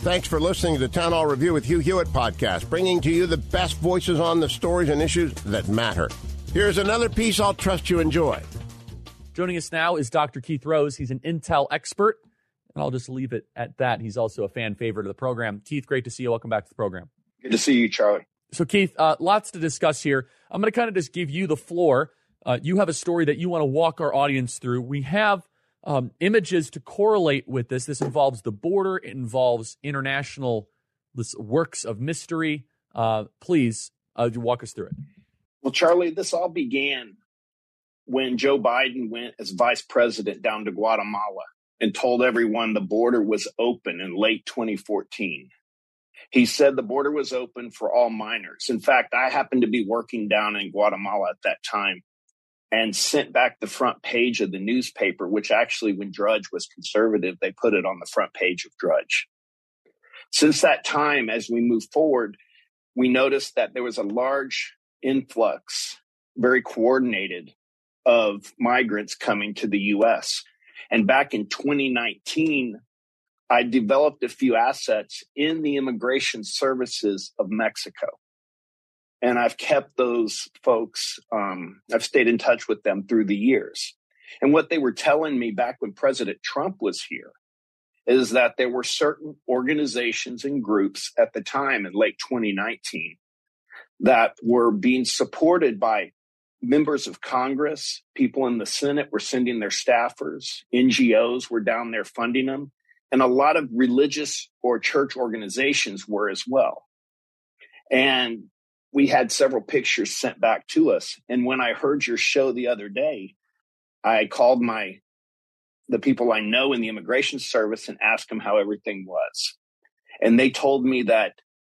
Thanks for listening to the Town Hall Review with Hugh Hewitt podcast, bringing to you the best voices on the stories and issues that matter. Here's another piece I'll trust you enjoy. Joining us now is Dr. Keith Rose. He's an Intel expert, and I'll just leave it at that. He's also a fan favorite of the program. Keith, great to see you. Welcome back to the program. Good to see you, Charlie. So, Keith, lots to discuss here. I'm going to kind of just give you the floor. You have a story that you want to walk our audience through. We have images to correlate with this. This involves the border. It involves international works of mystery. Please walk us through it. Well, Charlie, this all began when Joe Biden went as vice president down to Guatemala and told everyone the border was open in late 2014. He said the border was open for all minors. In fact, I happened to be working down in Guatemala at that time and sent back the front page of the newspaper, which actually, when Drudge was conservative, they put it on the front page of Drudge. Since that time, as we move forward, we noticed that there was a large influx, very coordinated, of migrants coming to the U.S. And back in 2019, I developed a few assets in the immigration services of Mexico. And I've kept those folks, I've stayed in touch with them through the years. And what they were telling me back when President Trump was here is that there were certain organizations and groups at the time in late 2019 that were being supported by members of Congress. People in the Senate were sending their staffers. NGOs were down there funding them. And a lot of religious or church organizations were as well. And we had several pictures sent back to us. And when I heard your show the other day, I called the people I know in the immigration service and asked them how everything was. And they told me that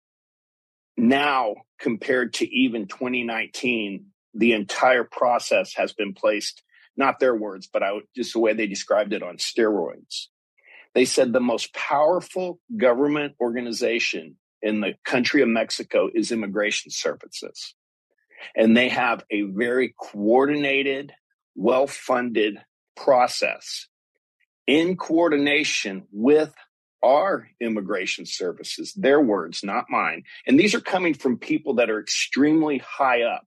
now, compared to even 2019, the entire process has been placed, not their words, but just the way they described it, on steroids. They said the most powerful government organization in the country of Mexico is immigration services. And they have a very coordinated, well-funded process in coordination with our immigration services, their words, not mine. And these are coming from people that are extremely high up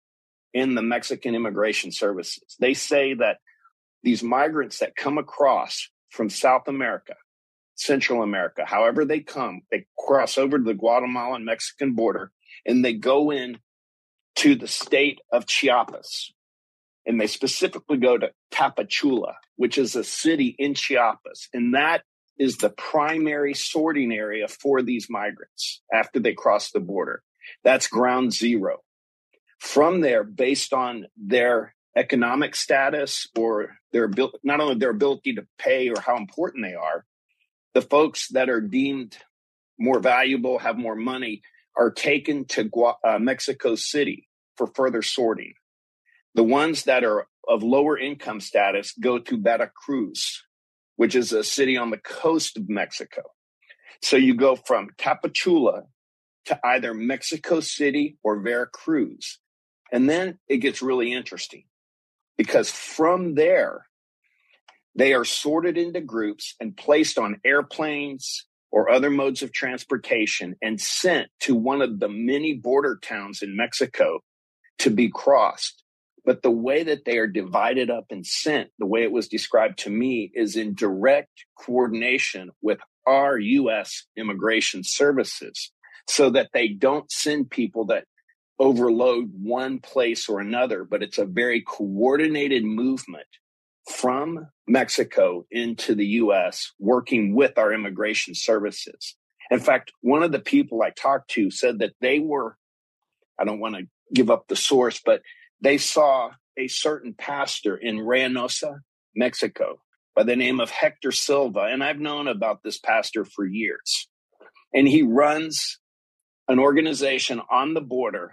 in the Mexican immigration services. They say that these migrants that come across from South America, Central America, however they come, they cross over to the Guatemalan Mexican border and they go in to the state of Chiapas. And they specifically go to Tapachula, which is a city in Chiapas. And that is the primary sorting area for these migrants after they cross the border. That's ground zero. From there, based on their economic status or not only their ability to pay or how important they are, the folks that are deemed more valuable, have more money, are taken to Mexico City for further sorting. The ones that are of lower income status go to Veracruz, which is a city on the coast of Mexico. So you go from Tapachula to either Mexico City or Veracruz. And then it gets really interesting because from there, they are sorted into groups and placed on airplanes or other modes of transportation and sent to one of the many border towns in Mexico to be crossed. But the way that they are divided up and sent, the way it was described to me, is in direct coordination with our U.S. immigration services so that they don't send people that overload one place or another, but it's a very coordinated movement from Mexico into the U.S. working with our immigration services. In fact, one of the people I talked to said that they were, I don't want to give up the source, but they saw a certain pastor in Reynosa, Mexico, by the name of Hector Silva. And I've known about this pastor for years. And he runs an organization on the border.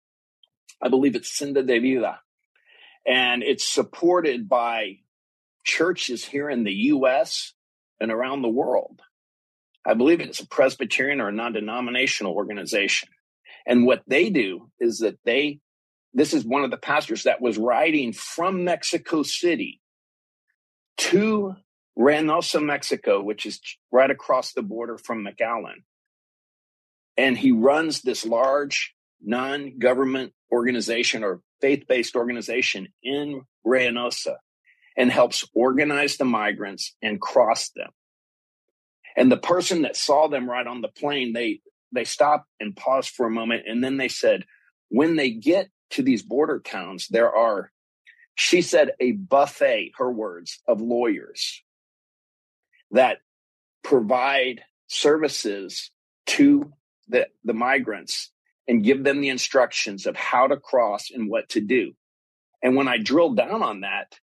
I believe it's Senda de Vida. And it's supported by churches here in the U.S. and around the world. I believe it's a Presbyterian or a non-denominational organization. And what they do is that this is one of the pastors that was riding from Mexico City to Reynosa, Mexico, which is right across the border from McAllen. And he runs this large non-government organization or faith-based organization in Reynosa and helps organize the migrants and cross them. And the person that saw them right on the plane, they stopped and paused for a moment. And then they said, when they get to these border towns, there are, she said, a buffet, her words, of lawyers that provide services to the migrants and give them the instructions of how to cross and what to do. And when I drilled down on that,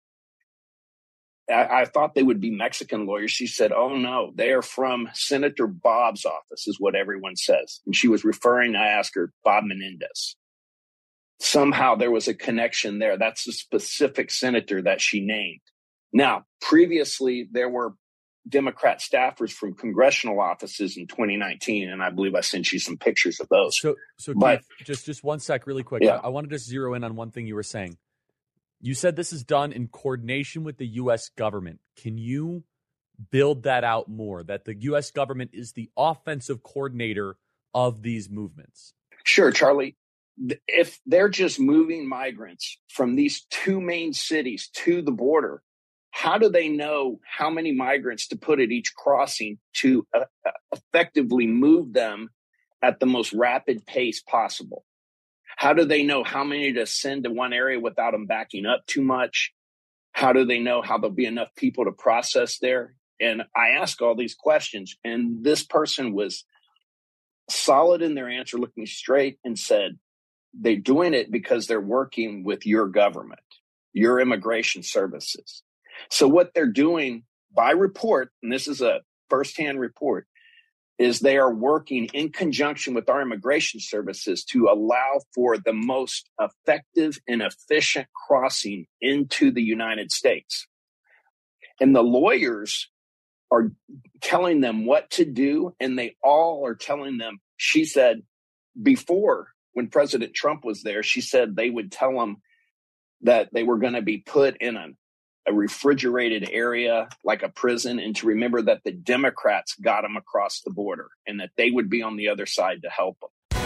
I thought they would be Mexican lawyers. She said, oh, no, they are from Senator Bob's office, is what everyone says. And she was referring, I asked her, Bob Menendez. Somehow there was a connection there. That's the specific senator that she named. Now, previously, there were Democrat staffers from congressional offices in 2019, and I believe I sent you some pictures of those. So but, Keith, just one sec really quick. Yeah. I wanted to zero in on one thing you were saying. You said this is done in coordination with the U.S. government. Can you build that out more, that the U.S. government is the offensive coordinator of these movements? Sure, Charlie. If they're just moving migrants from these two main cities to the border, how do they know how many migrants to put at each crossing to effectively move them at the most rapid pace possible? How do they know how many to send to one area without them backing up too much? How do they know how there'll be enough people to process there? And I ask all these questions, and this person was solid in their answer, looked me straight and said, they're doing it because they're working with your government, your immigration services. So what they're doing by report, and this is a firsthand report, is they are working in conjunction with our immigration services to allow for the most effective and efficient crossing into the United States. And the lawyers are telling them what to do, and they all are telling them, she said, before, when President Trump was there, she said they would tell them that they were going to be put in a refrigerated area like a prison, and to remember that the Democrats got them across the border and that they would be on the other side to help them.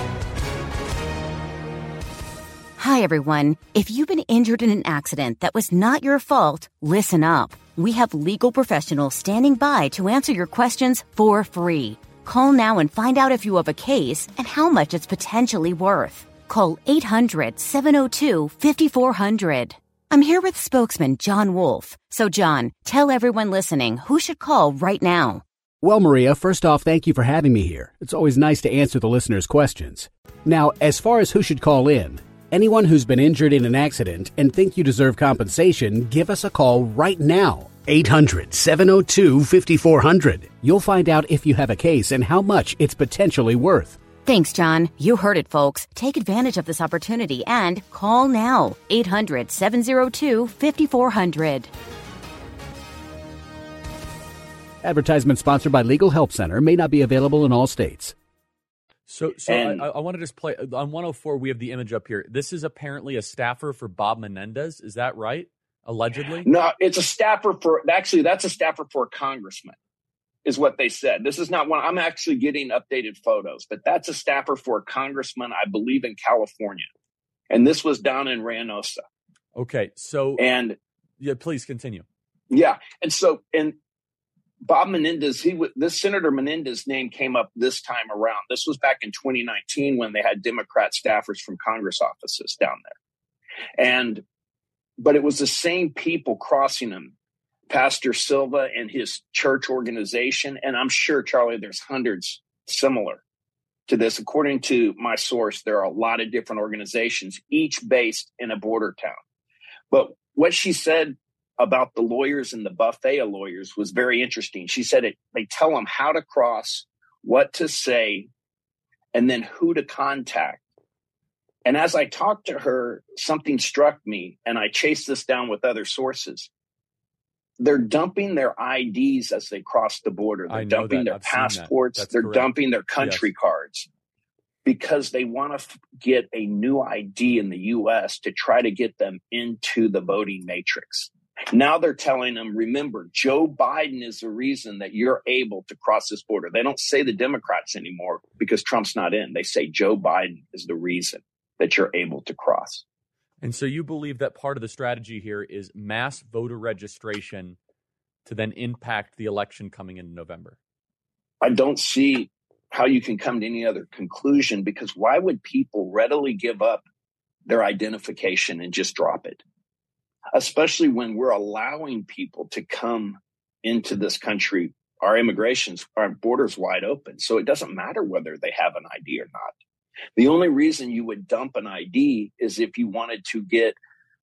Hi, everyone. If you've been injured in an accident that was not your fault, listen up. We have legal professionals standing by to answer your questions for free. Call now and find out if you have a case and how much it's potentially worth. Call 800-702-5400. I'm here with spokesman John Wolf. So, John, tell everyone listening who should call right now. Well, Maria, first off, thank you for having me here. It's always nice to answer the listeners' questions. Now, as far as who should call in, anyone who's been injured in an accident and think you deserve compensation, give us a call right now. 800-702-5400. You'll find out if you have a case and how much it's potentially worth. Thanks, John. You heard it, folks. Take advantage of this opportunity and call now. 800-702-5400. Advertisement sponsored by Legal Help Center. May not be available in all states. So I want to just play on 104. We have the image up here. This is apparently a staffer for Bob Menendez. Is that right? Allegedly? No, it's a staffer that's a staffer for a congressman, is what they said. This is not one. I'm actually getting updated photos, but that's a staffer for a congressman, I believe, in California. And this was down in Reynosa. Okay. So, and yeah, please continue. Yeah. And Bob Menendez, this Senator Menendez name came up this time around. This was back in 2019 when they had Democrat staffers from Congress offices down there. But it was the same people crossing them, Pastor Silva and his church organization. And I'm sure, Charlie, there's hundreds similar to this. According to my source, there are a lot of different organizations, each based in a border town. But what she said about the lawyers and the buffet of lawyers was very interesting. She said they tell them how to cross, what to say, and then who to contact. And as I talked to her, something struck me, and I chased this down with other sources. They're dumping their IDs as they cross the border. They're dumping their passports. They're dumping their country cards because they want to get a new ID in the U.S. to try to get them into the voting matrix. Now they're telling them, remember, Joe Biden is the reason that you're able to cross this border. They don't say the Democrats anymore because Trump's not in. They say Joe Biden is the reason that you're able to cross. And so you believe that part of the strategy here is mass voter registration to then impact the election coming in November? I don't see how you can come to any other conclusion, because why would people readily give up their identification and just drop it? Especially when we're allowing people to come into this country. Our borders wide open. So it doesn't matter whether they have an ID or not. The only reason you would dump an ID is if you wanted to get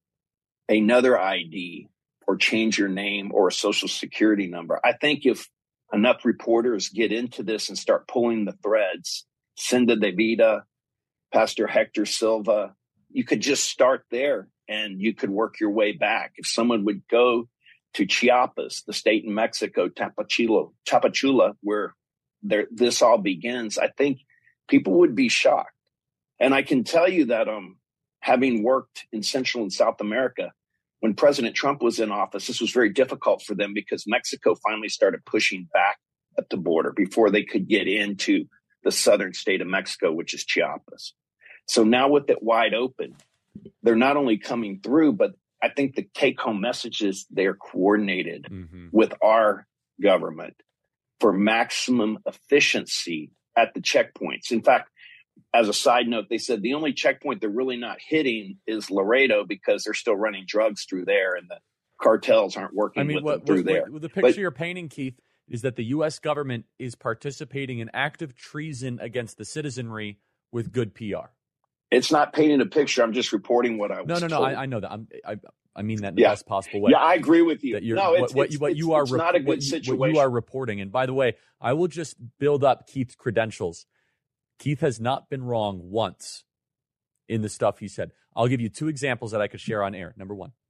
another ID or change your name or a social security number. I think if enough reporters get into this and start pulling the threads, Cinda DeVita, Pastor Hector Silva, you could just start there and you could work your way back. If someone would go to Chiapas, the state in Mexico, Tapachula, where this all begins, I think people would be shocked. And I can tell you that having worked in Central and South America, when President Trump was in office, this was very difficult for them because Mexico finally started pushing back at the border before they could get into the southern state of Mexico, which is Chiapas. So now with it wide open, they're not only coming through, but I think the take-home message is they're coordinated with our government for maximum efficiency at the checkpoints. In fact, as a side note, they said the only checkpoint they're really not hitting is Laredo because they're still running drugs through there and the cartels aren't working with them through there. The picture you're painting, Keith, is that the U.S. government is participating in active treason against the citizenry with good PR. It's not painting a picture. I'm just reporting what I was told. No, I know that. I mean that in the best possible way. Yeah, I agree with you. It's not a good situation. What you are reporting. And by the way, I will just build up Keith's credentials. Keith has not been wrong once in the stuff he said. I'll give you two examples that I could share on air. Number one,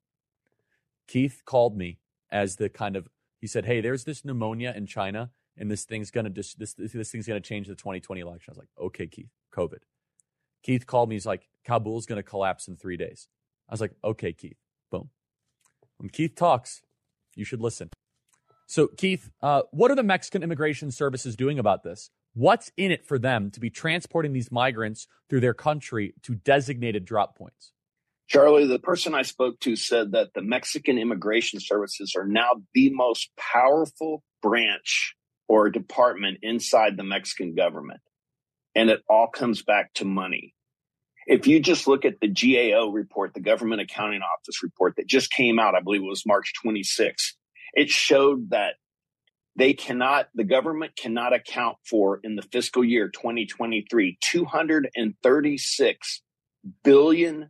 Keith called me as he said, "Hey, there's this pneumonia in China, and this thing's gonna this thing's gonna change the 2020 election." I was like, "Okay, Keith, COVID." Keith called me. He's like, "Kabul's gonna collapse in 3 days." I was like, "Okay, Keith." Boom. When Keith talks, you should listen. So, Keith, what are the Mexican immigration services doing about this? What's in it for them to be transporting these migrants through their country to designated drop points? Charlie, the person I spoke to said that the Mexican immigration services are now the most powerful branch or department inside the Mexican government. And it all comes back to money. If you just look at the GAO report, the Government Accounting Office report that just came out, I believe it was March 26th, it showed that the government cannot account for, in the fiscal year 2023, $236 billion.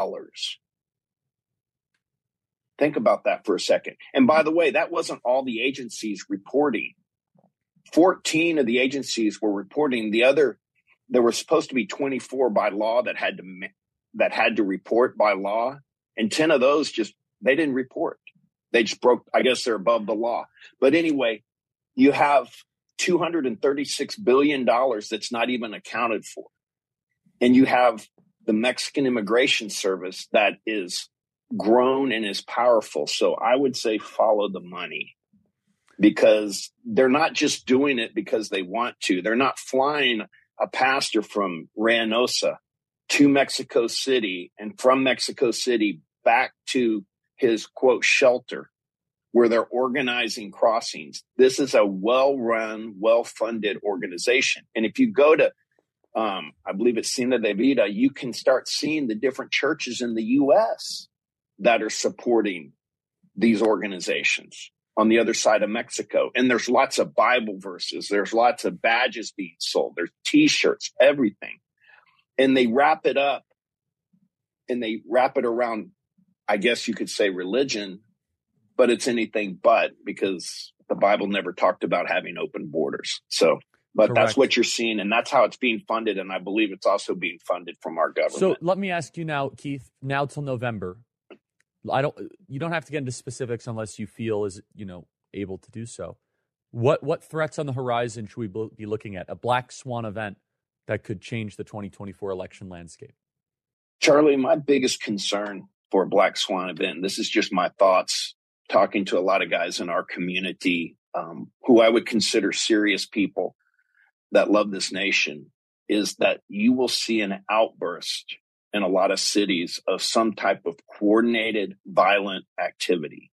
Think about that for a second. And by the way, that wasn't all the agencies reporting. 14 of the agencies were reporting. There were supposed to be 24 by law that had to report by law. And 10 of those they didn't report. They just broke, I guess they're above the law. But anyway, you have $236 billion that's not even accounted for. And you have the Mexican Immigration Service that is grown and is powerful. So I would say follow the money, because they're not just doing it because they want to. They're not flying a pastor from Reynosa to Mexico City and from Mexico City back to his, quote, shelter, where they're organizing crossings. This is a well-run, well-funded organization. And if you go to, I believe it's Cinda DeVita, you can start seeing the different churches in the U.S. that are supporting these organizations on the other side of Mexico. And there's lots of Bible verses. There's lots of badges being sold. There's T-shirts, everything. And they wrap it up and they wrap it around, I guess you could say, religion, but it's anything but, because the Bible never talked about having open borders. So, but Correct. That's what you're seeing, and that's how it's being funded. And I believe it's also being funded from our government. So let me ask you now, Keith, now till November, you don't have to get into specifics unless you feel is, able to do so. What threats on the horizon should we be looking at? A black swan event that could change the 2024 election landscape? Charlie, my biggest concern for a black swan event, this is just my thoughts talking to a lot of guys in our community who I would consider serious people that love this nation, is that you will see an outburst in a lot of cities of some type of coordinated violent activity.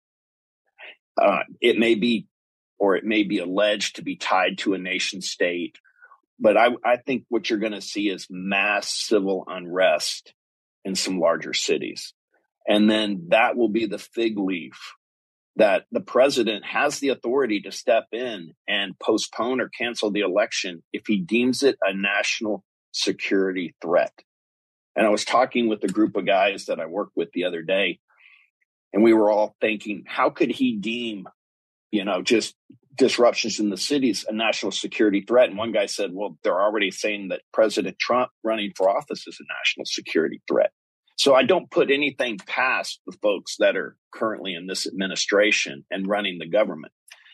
It may be alleged to be tied to a nation state, but I think what you're going to see is mass civil unrest in some larger cities. And then that will be the fig leaf that the president has the authority to step in and postpone or cancel the election if he deems it a national security threat. And I was talking with a group of guys that I work with the other day, and we were all thinking, how could he deem, just disruptions in the cities a national security threat? And one guy said, well, they're already saying that President Trump running for office is a national security threat. So I don't put anything past the folks that are currently in this administration and running the government.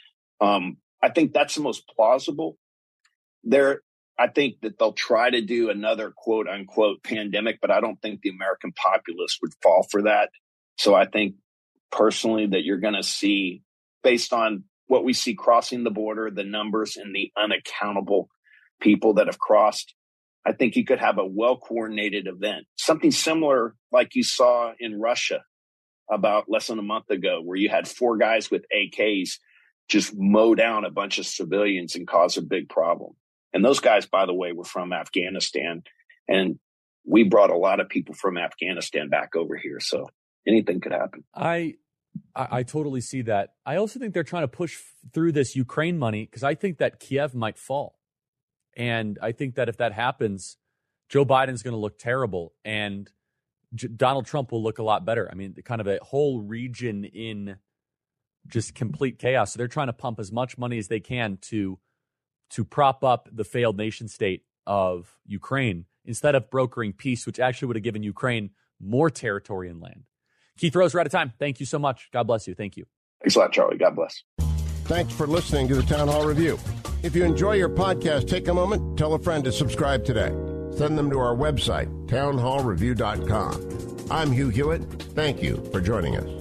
I think that's the most plausible. I think that they'll try to do another quote unquote pandemic, but I don't think the American populace would fall for that. So I think personally that you're going to see, based on what we see crossing the border, the numbers and the unaccountable people that have crossed, I think you could have a well-coordinated event, something similar like you saw in Russia about less than a month ago, where you had 4 guys with AKs just mow down a bunch of civilians and cause a big problem. And those guys, by the way, were from Afghanistan. And we brought a lot of people from Afghanistan back over here. So anything could happen. I totally see that. I also think they're trying to push through this Ukraine money because I think that Kiev might fall. And I think that if that happens, Joe Biden's going to look terrible and Donald Trump will look a lot better. I mean, kind of a whole region in just complete chaos. So they're trying to pump as much money as they can to prop up the failed nation state of Ukraine instead of brokering peace, which actually would have given Ukraine more territory and land. Keith Rose, we're out of time. Thank you so much. God bless you. Thank you. Thanks a lot, Charlie. God bless. Thanks for listening to the Town Hall Review. If you enjoy your podcast, take a moment, tell a friend to subscribe today. Send them to our website, townhallreview.com. I'm Hugh Hewitt. Thank you for joining us.